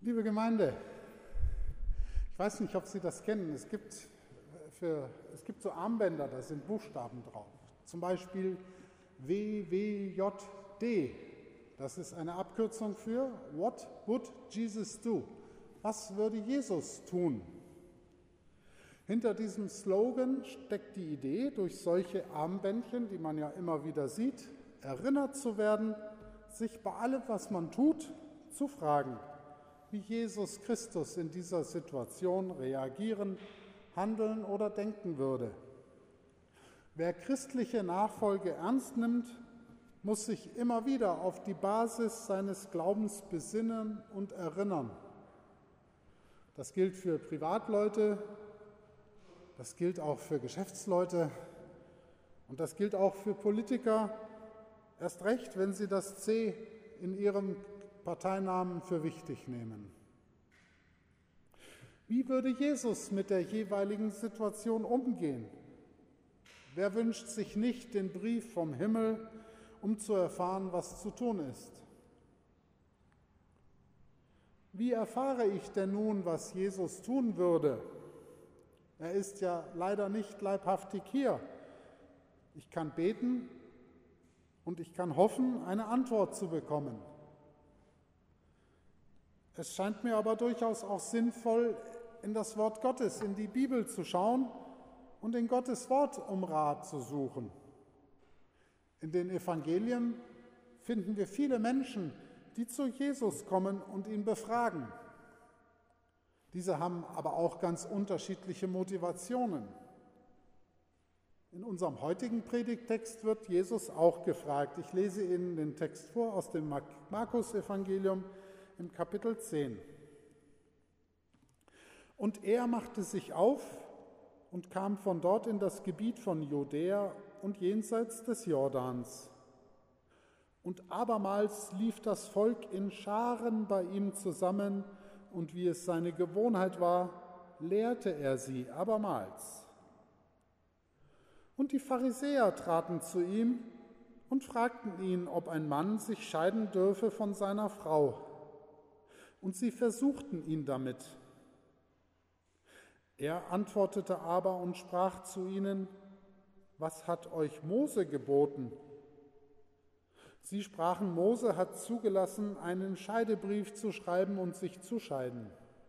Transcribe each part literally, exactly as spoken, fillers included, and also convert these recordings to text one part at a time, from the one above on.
Liebe Gemeinde, ich weiß nicht, ob Sie das kennen. Es gibt, für, es gibt so Armbänder, da sind Buchstaben drauf. Zum Beispiel W W J D. Das ist eine Abkürzung für What would Jesus do? Was würde Jesus tun? Hinter diesem Slogan steckt die Idee, durch solche Armbändchen, die man ja immer wieder sieht, erinnert zu werden, sich bei allem, was man tut, zu fragen, wie Jesus Christus in dieser Situation reagieren, handeln oder denken würde. Wer christliche Nachfolge ernst nimmt, muss sich immer wieder auf die Basis seines Glaubens besinnen und erinnern. Das gilt für Privatleute, das gilt auch für Geschäftsleute und das gilt auch für Politiker, erst recht, wenn sie das C in ihrem Parteinamen für wichtig nehmen. Wie würde Jesus mit der jeweiligen Situation umgehen? Wer wünscht sich nicht den Brief vom Himmel, um zu erfahren, was zu tun ist? Wie erfahre ich denn nun, was Jesus tun würde? Er ist ja leider nicht leibhaftig hier. Ich kann beten und ich kann hoffen, eine Antwort zu bekommen. Es scheint mir aber durchaus auch sinnvoll, in das Wort Gottes, in die Bibel zu schauen und in Gottes Wort um Rat zu suchen. In den Evangelien finden wir viele Menschen, die zu Jesus kommen und ihn befragen. Diese haben aber auch ganz unterschiedliche Motivationen. In unserem heutigen Predigttext wird Jesus auch gefragt. Ich lese Ihnen den Text vor aus dem Markus-Evangelium im Kapitel zehn. Und er machte sich auf und kam von dort in das Gebiet von Judäa und jenseits des Jordans. Und abermals lief das Volk in Scharen bei ihm zusammen, und wie es seine Gewohnheit war, lehrte er sie abermals. Und die Pharisäer traten zu ihm und fragten ihn, ob ein Mann sich scheiden dürfe von seiner Frau. Und sie versuchten ihn damit. Er antwortete aber und sprach zu ihnen, was hat euch Mose geboten? Sie sprachen, Mose hat zugelassen, einen Scheidebrief zu schreiben und sich zu scheiden.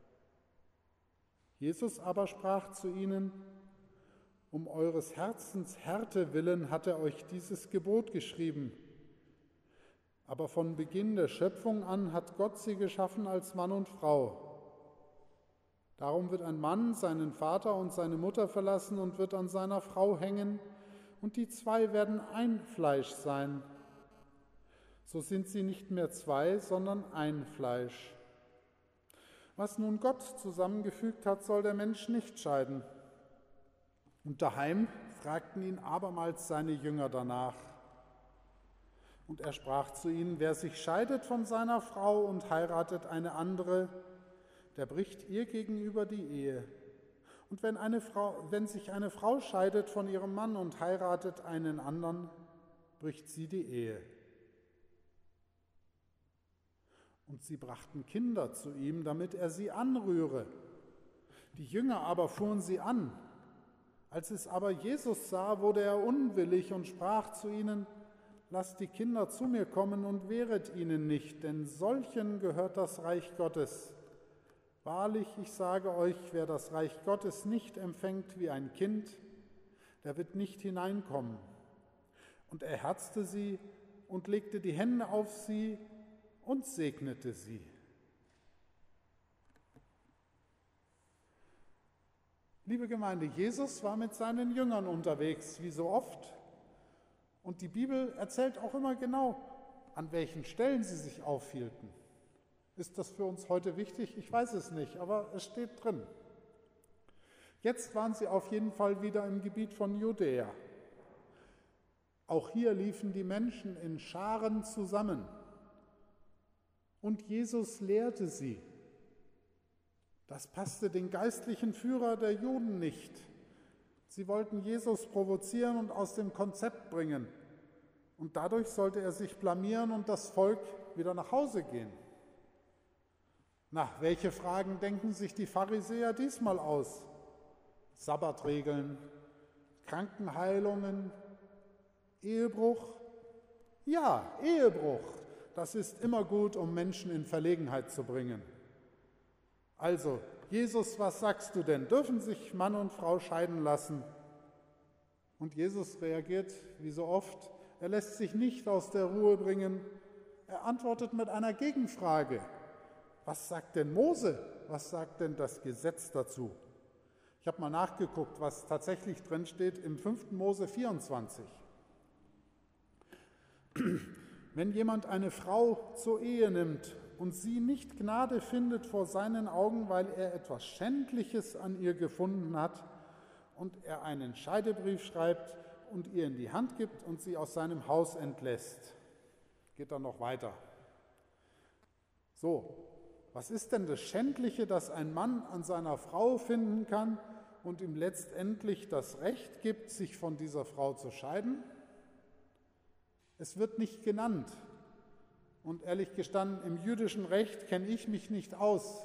Jesus aber sprach zu ihnen, um eures Herzens Härte willen hat er euch dieses Gebot geschrieben. Aber von Beginn der Schöpfung an hat Gott sie geschaffen als Mann und Frau. Darum wird ein Mann seinen Vater und seine Mutter verlassen und wird an seiner Frau hängen, und die zwei werden ein Fleisch sein. So sind sie nicht mehr zwei, sondern ein Fleisch. Was nun Gott zusammengefügt hat, soll der Mensch nicht scheiden. Und daheim fragten ihn abermals seine Jünger danach. Und er sprach zu ihnen, wer sich scheidet von seiner Frau und heiratet eine andere, der bricht ihr gegenüber die Ehe. Und wenn, eine Frau, wenn sich eine Frau scheidet von ihrem Mann und heiratet einen anderen, bricht sie die Ehe. Und sie brachten Kinder zu ihm, damit er sie anrühre. Die Jünger aber fuhren sie an. Als es aber Jesus sah, wurde er unwillig und sprach zu ihnen, lasst die Kinder zu mir kommen und wehret ihnen nicht, denn solchen gehört das Reich Gottes. Wahrlich, ich sage euch, wer das Reich Gottes nicht empfängt wie ein Kind, der wird nicht hineinkommen. Und er herzte sie und legte die Hände auf sie und segnete sie. Liebe Gemeinde, Jesus war mit seinen Jüngern unterwegs, wie so oft. Und die Bibel erzählt auch immer genau, an welchen Stellen sie sich aufhielten. Ist das für uns heute wichtig? Ich weiß es nicht, aber es steht drin. Jetzt waren sie auf jeden Fall wieder im Gebiet von Judäa. Auch hier liefen die Menschen in Scharen zusammen. Und Jesus lehrte sie. Das passte den geistlichen Führer der Juden nicht. Sie wollten Jesus provozieren und aus dem Konzept bringen. Und dadurch sollte er sich blamieren und das Volk wieder nach Hause gehen. Na, welche Fragen denken sich die Pharisäer diesmal aus? Sabbatregeln, Krankenheilungen, Ehebruch? Ja, Ehebruch. Das ist immer gut, um Menschen in Verlegenheit zu bringen. Also, Jesus, was sagst du denn? Dürfen sich Mann und Frau scheiden lassen? Und Jesus reagiert wie so oft. Er lässt sich nicht aus der Ruhe bringen. Er antwortet mit einer Gegenfrage. Was sagt denn Mose? Was sagt denn das Gesetz dazu? Ich habe mal nachgeguckt, was tatsächlich drin steht im fünften Mose vierundzwanzig. Wenn jemand eine Frau zur Ehe nimmt und sie nicht Gnade findet vor seinen Augen, weil er etwas Schändliches an ihr gefunden hat und er einen Scheidebrief schreibt und ihr in die Hand gibt und sie aus seinem Haus entlässt, geht dann noch weiter. So, was ist denn das Schändliche, das ein Mann an seiner Frau finden kann und ihm letztendlich das Recht gibt, sich von dieser Frau zu scheiden? Es wird nicht genannt. Und ehrlich gestanden, im jüdischen Recht kenne ich mich nicht aus.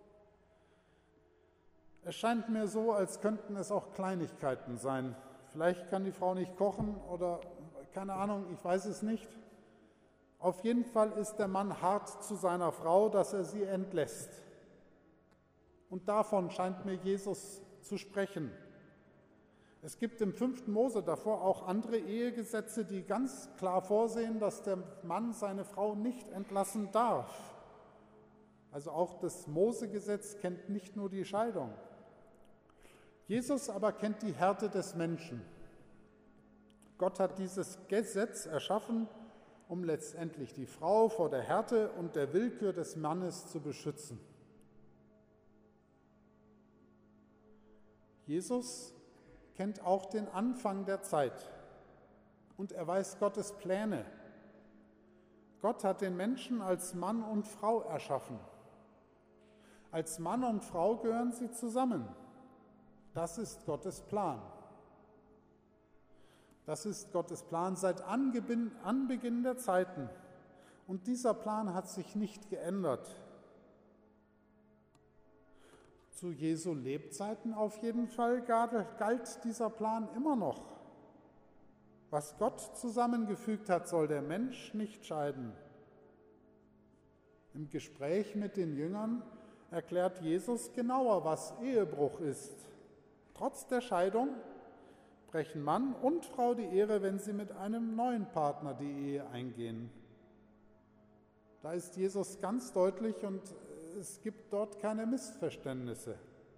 Es scheint mir so, als könnten es auch Kleinigkeiten sein. Vielleicht kann die Frau nicht kochen oder keine Ahnung, ich weiß es nicht. Auf jeden Fall ist der Mann hart zu seiner Frau, dass er sie entlässt. Und davon scheint mir Jesus zu sprechen. Es gibt im fünften Mose davor auch andere Ehegesetze, die ganz klar vorsehen, dass der Mann seine Frau nicht entlassen darf. Also auch das Mose-Gesetz kennt nicht nur die Scheidung. Jesus aber kennt die Härte des Menschen. Gott hat dieses Gesetz erschaffen, um letztendlich die Frau vor der Härte und der Willkür des Mannes zu beschützen. Jesus kennt auch den Anfang der Zeit und er weiß Gottes Pläne. Gott hat den Menschen als Mann und Frau erschaffen. Als Mann und Frau gehören sie zusammen. Das ist Gottes Plan. Das ist Gottes Plan seit Anbeginn der Zeiten. Und dieser Plan hat sich nicht geändert. Zu Jesu Lebzeiten auf jeden Fall galt dieser Plan immer noch. Was Gott zusammengefügt hat, soll der Mensch nicht scheiden. Im Gespräch mit den Jüngern erklärt Jesus genauer, was Ehebruch ist. Trotz der Scheidung brechen Mann und Frau die Ehre, wenn sie mit einem neuen Partner die Ehe eingehen. Da ist Jesus ganz deutlich und es gibt dort keine Missverständnisse.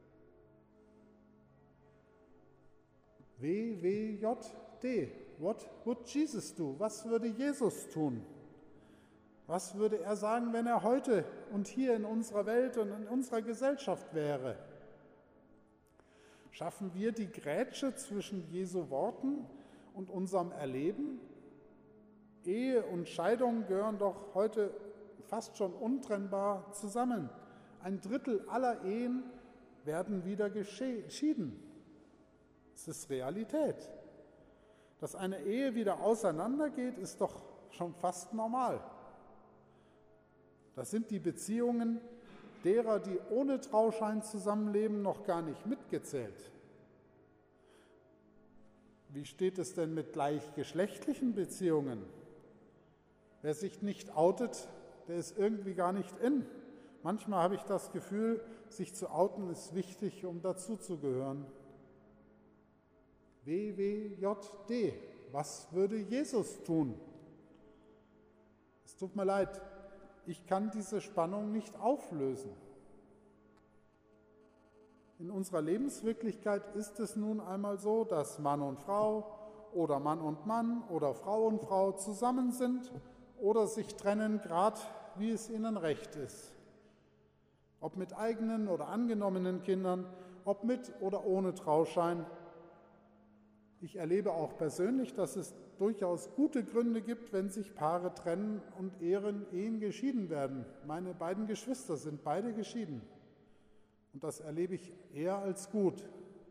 W W J D. What would Jesus do? Was würde Jesus tun? Was würde er sagen, wenn er heute und hier in unserer Welt und in unserer Gesellschaft wäre? Schaffen wir die Grätsche zwischen Jesu Worten und unserem Erleben? Ehe und Scheidung gehören doch heute fast schon untrennbar zusammen. Ein Drittel aller Ehen werden wieder geschieden. Es ist Realität. Dass eine Ehe wieder auseinandergeht, ist doch schon fast normal. Das sind die Beziehungen derer, die ohne Trauschein zusammenleben, noch gar nicht mitgezählt. Wie steht es denn mit gleichgeschlechtlichen Beziehungen? Wer sich nicht outet, der ist irgendwie gar nicht in. Manchmal habe ich das Gefühl, sich zu outen ist wichtig, um dazuzugehören. W W J D. Was würde Jesus tun? Es tut mir leid, ich kann diese Spannung nicht auflösen. In unserer Lebenswirklichkeit ist es nun einmal so, dass Mann und Frau oder Mann und Mann oder Frau und Frau zusammen sind oder sich trennen, gerade wie es ihnen recht ist. Ob mit eigenen oder angenommenen Kindern, ob mit oder ohne Trauschein. Ich erlebe auch persönlich, dass es durchaus gute Gründe gibt, wenn sich Paare trennen und Ehen, Ehen geschieden werden. Meine beiden Geschwister sind beide geschieden. Und das erlebe ich eher als gut.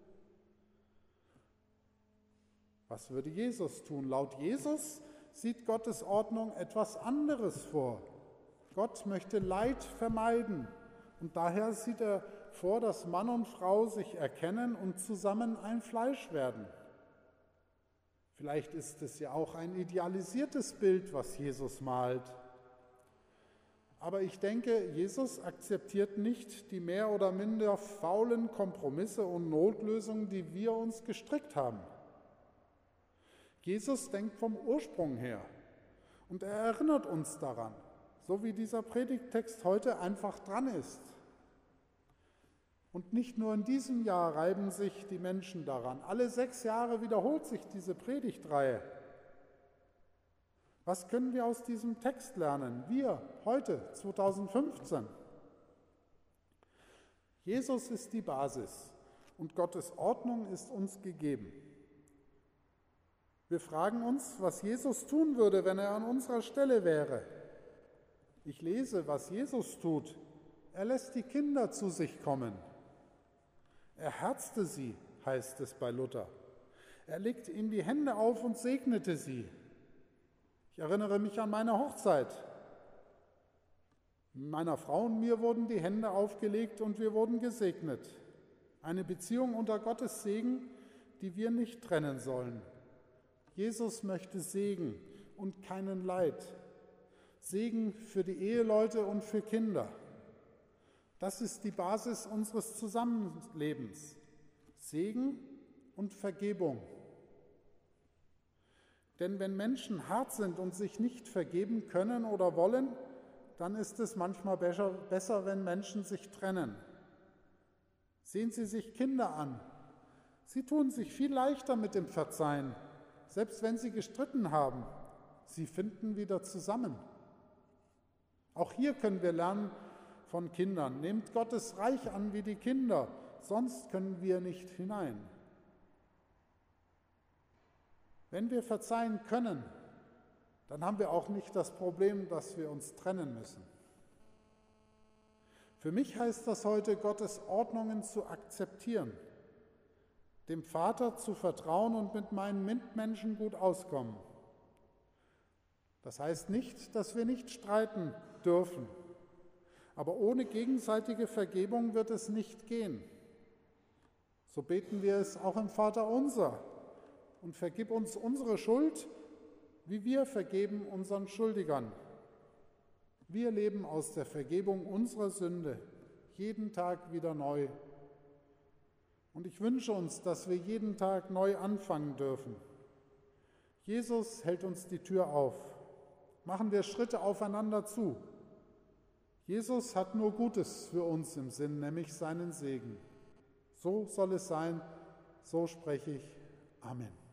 Was würde Jesus tun? Laut Jesus sieht Gottes Ordnung etwas anderes vor. Gott möchte Leid vermeiden Und daher sieht er vor, dass Mann und Frau sich erkennen und zusammen ein Fleisch werden. Vielleicht ist es ja auch ein idealisiertes Bild, was Jesus malt. Aber ich denke, Jesus akzeptiert nicht die mehr oder minder faulen Kompromisse und Notlösungen, die wir uns gestrickt haben. Jesus denkt vom Ursprung her und er erinnert uns daran, so wie dieser Predigttext heute einfach dran ist. Und nicht nur in diesem Jahr reiben sich die Menschen daran. Alle sechs Jahre wiederholt sich diese Predigtreihe. Was können wir aus diesem Text lernen? Wir, heute, zweitausendfünfzehn. Jesus ist die Basis und Gottes Ordnung ist uns gegeben. Wir fragen uns, was Jesus tun würde, wenn er an unserer Stelle wäre. Ich lese, was Jesus tut. Er lässt die Kinder zu sich kommen. Er herzte sie, heißt es bei Luther. Er legte ihnen die Hände auf und segnete sie. Ich erinnere mich an meine Hochzeit. Meiner Frau und mir wurden die Hände aufgelegt und wir wurden gesegnet. Eine Beziehung unter Gottes Segen, die wir nicht trennen sollen. Jesus möchte Segen und keinen Leid. Segen für die Eheleute und für Kinder. Das ist die Basis unseres Zusammenlebens. Segen und Vergebung. Denn wenn Menschen hart sind und sich nicht vergeben können oder wollen, dann ist es manchmal besser, wenn Menschen sich trennen. Sehen Sie sich Kinder an. Sie tun sich viel leichter mit dem Verzeihen, selbst wenn sie gestritten haben. Sie finden wieder zusammen. Auch hier können wir lernen von Kindern. Nehmt Gottes Reich an wie die Kinder, sonst können wir nicht hinein. Wenn wir verzeihen können, dann haben wir auch nicht das Problem, dass wir uns trennen müssen. Für mich heißt das heute, Gottes Ordnungen zu akzeptieren, dem Vater zu vertrauen und mit meinen Mitmenschen gut auskommen. Das heißt nicht, dass wir nicht streiten dürfen, aber ohne gegenseitige Vergebung wird es nicht gehen. So beten wir es auch im Vaterunser. Und vergib uns unsere Schuld, wie wir vergeben unseren Schuldigern. Wir leben aus der Vergebung unserer Sünde, jeden Tag wieder neu. Und ich wünsche uns, dass wir jeden Tag neu anfangen dürfen. Jesus hält uns die Tür auf. Machen wir Schritte aufeinander zu. Jesus hat nur Gutes für uns im Sinn, nämlich seinen Segen. So soll es sein, so spreche ich. Amen.